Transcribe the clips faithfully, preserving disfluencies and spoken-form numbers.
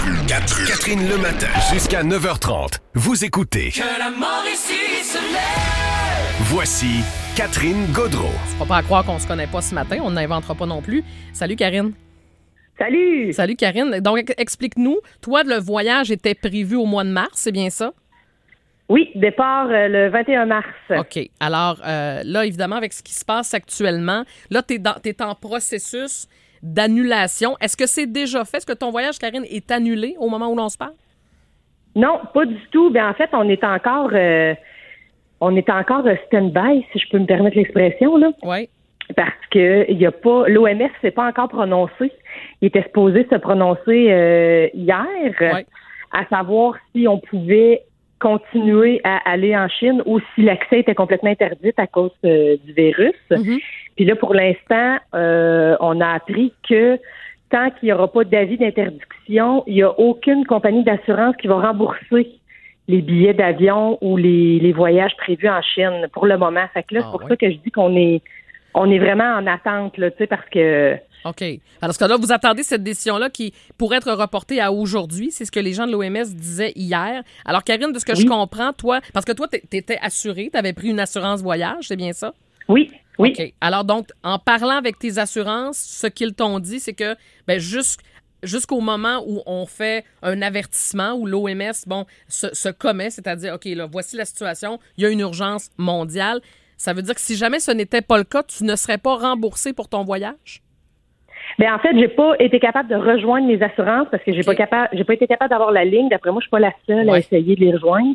Catherine. Catherine le matin, jusqu'à neuf heures trente. Vous écoutez. Que la Mauricie se lève. Voici Catherine Gaudreault. Faut pas croire qu'on se connaît pas ce matin, on n'inventera pas non plus. Salut Karine. Salut! Salut Karine. Donc explique-nous, toi le voyage était prévu au mois de mars, c'est bien ça? Oui, départ euh, le vingt et un mars. OK. Alors euh, là, évidemment, avec ce qui se passe actuellement, là, tu es en processus d'annulation. Est-ce que c'est déjà fait? Est-ce que ton voyage, Karine, est annulé au moment où l'on se parle? Non, pas du tout. Bien, en fait, on est encore euh, on est encore stand-by, si je peux me permettre l'expression, là. Oui. Parce que il y a pas l'O M S s'est pas encore prononcé. Il était supposé se prononcer euh, hier, Oui. à savoir si on pouvait continuer à aller en Chine ou si l'accès était complètement interdit à cause euh, du virus. Mm-hmm. Puis là, pour l'instant, euh, on a appris que tant qu'il n'y aura pas d'avis d'interdiction, il n'y a aucune compagnie d'assurance qui va rembourser les billets d'avion ou les, les voyages prévus en Chine pour le moment. Fait que là, Ah, c'est pour ouais. ça que je dis qu'on est on est vraiment en attente, là, tu sais, parce que OK. Alors, ce que là, vous attendez cette décision-là qui pourrait être reportée à aujourd'hui. C'est ce que les gens de l'O M S disaient hier. Alors, Karine, de ce que Oui. je comprends, toi, parce que toi, tu étais assurée, tu avais pris une assurance voyage, c'est bien ça? oui, oui. OK. Alors, donc, en parlant avec tes assurances, ce qu'ils t'ont dit, c'est que ben, jusqu'- jusqu'au moment où on fait un avertissement, où l'O M S, bon, se, se commet, c'est-à-dire, OK, là, voici la situation, il y a une urgence mondiale. Ça veut dire que si jamais ce n'était pas le cas, tu ne serais pas remboursé pour ton voyage? Ben en fait, j'ai pas été capable de rejoindre mes assurances parce que j'ai OK. pas capable, j'ai pas été capable d'avoir la ligne. D'après moi, je suis pas la seule à Ouais. essayer de les rejoindre.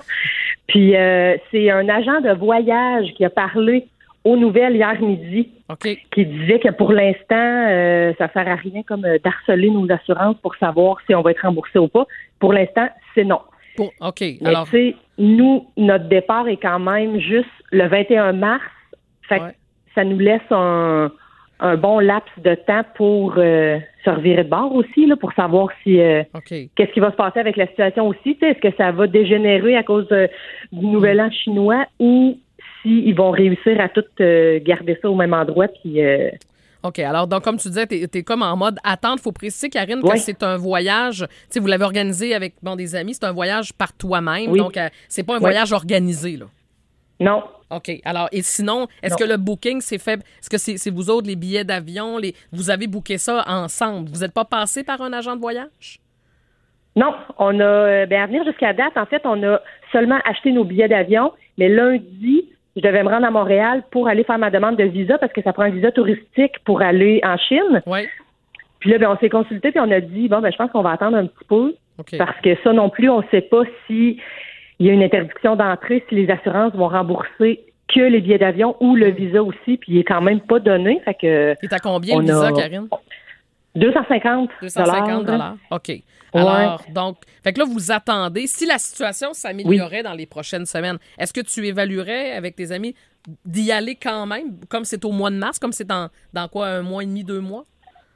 Puis euh, c'est un agent de voyage qui a parlé aux nouvelles hier midi, OK. qui disait que pour l'instant, euh, ça sert à rien comme euh, d'harceler nos assurances pour savoir si on va être remboursé ou pas. Pour l'instant, c'est non. Pour- OK. Mais Alors, tu sais, nous, notre départ est quand même juste le vingt et un mars. Fait que Ouais. ça nous laisse un, un bon laps de temps pour euh, se revirer de bord aussi, là, pour savoir si euh, OK. qu'est-ce qui va se passer avec la situation aussi. Tu sais, est-ce que ça va dégénérer à cause euh, du nouvel an chinois ou s'ils vont réussir à tout euh, garder ça au même endroit puis euh, OK. Alors, donc, comme tu disais, tu es comme en mode attente. Il faut préciser, Karine, que Ouais. c'est un voyage. Tu sais, vous l'avez organisé avec bon, des amis. C'est un voyage par toi-même. Oui. Donc, euh, c'est pas un Ouais. voyage organisé, là. non. OK. Alors, et sinon, est-ce Non. que le booking, c'est fait. Est-ce que c'est c'est vous autres, les billets d'avion? Les, vous avez booké ça ensemble? Vous n'êtes pas passé par un agent de voyage? Non, on a, euh, ben, à venir jusqu'à date, en fait, on a seulement acheté nos billets d'avion, mais lundi, je devais me rendre à Montréal pour aller faire ma demande de visa parce que ça prend un visa touristique pour aller en Chine. Oui. Puis là, ben, on s'est consulté puis on a dit, bon, ben, je pense qu'on va attendre un petit peu OK. parce que ça non plus, on ne sait pas si il y a une interdiction d'entrée, si les assurances vont rembourser que les billets d'avion ou le visa aussi, puis il est quand même pas donné. Fait que Et t'as combien on le visa, a- Karine? deux cent cinquante deux cent cinquante dollars. OK. Alors, donc, fait que là, vous attendez. Si la situation s'améliorait dans les prochaines semaines, est-ce que tu évaluerais avec tes amis d'y aller quand même, comme c'est au mois de mars, comme c'est dans, dans quoi, un mois et demi, deux mois?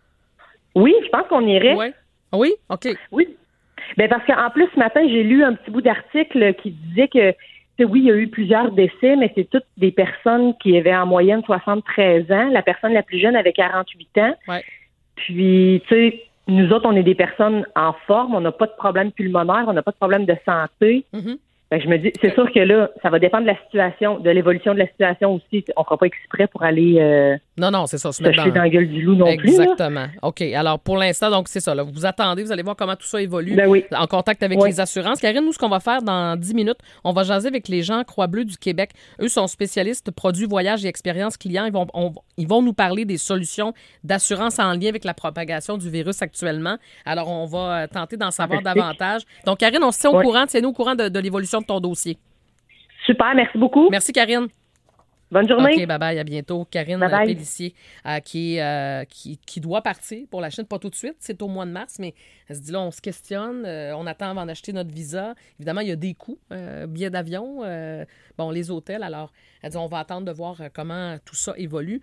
Oui, je pense qu'on irait. Oui. Oui? OK. Oui. Ben parce qu'en plus, ce matin, j'ai lu un petit bout d'article qui disait que, tu sais, oui, il y a eu plusieurs décès, mais c'est toutes des personnes qui avaient en moyenne soixante-treize ans. La personne la plus jeune avait quarante-huit ans. Ouais. Puis, tu sais, nous autres, on est des personnes en forme, on n'a pas de problème pulmonaire, on n'a pas de problème de santé. Mhm. Fait que je me dis, c'est sûr que là, ça va dépendre de la situation, de l'évolution de la situation aussi. On fera pas exprès pour aller euh, Non, non, c'est ça. Se se mettre jeter dans... dans la gueule du loup non plus. là. Exactement. OK. Alors, pour l'instant, donc, c'est ça. Là, vous attendez, vous allez voir comment tout ça évolue. Ben oui. En contact avec Oui. les assurances. Karine, nous, ce qu'on va faire dans dix minutes, on va jaser avec les gens Croix-Bleue du Québec. Eux sont spécialistes produits, voyages et expériences clients. Ils vont, on- ils vont nous parler des solutions d'assurance en lien avec la propagation du virus actuellement. Alors, on va euh, tenter d'en savoir Fantastique. davantage. Donc, Karine, on se tient au Oui. courant. Tiens-nous au courant de, de l'évolution de ton dossier. Super, merci beaucoup. Merci, Karine. Bonne journée. OK, bye-bye, à bientôt. Karine Bye bye. Pellissier, euh, qui, euh, qui, qui doit partir pour la Chine, pas tout de suite, c'est au mois de mars, mais elle se dit là, on se questionne, euh, on attend avant d'acheter notre visa. Évidemment, il y a des coûts, euh, billets d'avion, euh, bon, les hôtels. Alors, elle dit, on va attendre de voir euh, comment tout ça évolue.